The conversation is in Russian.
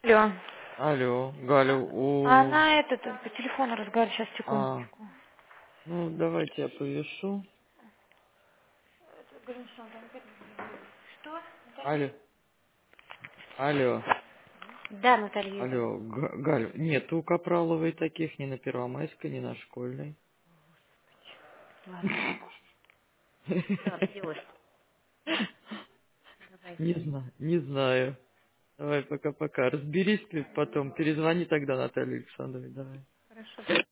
Алло. Алло, Галя, А она этот по телефону разговаривает, сейчас секундочку. ну давайте я повешу. Что? Алло, алло, Да, Наталья Юрьевна. алло, Галь, нет у Капраловой таких ни на Первомайской, ни на Школьной. Ладно. Все, делаешь. Давай. Не знаю. Давай пока-пока. Разберись ты потом, перезвони тогда Наталье Александровне, давай. Хорошо.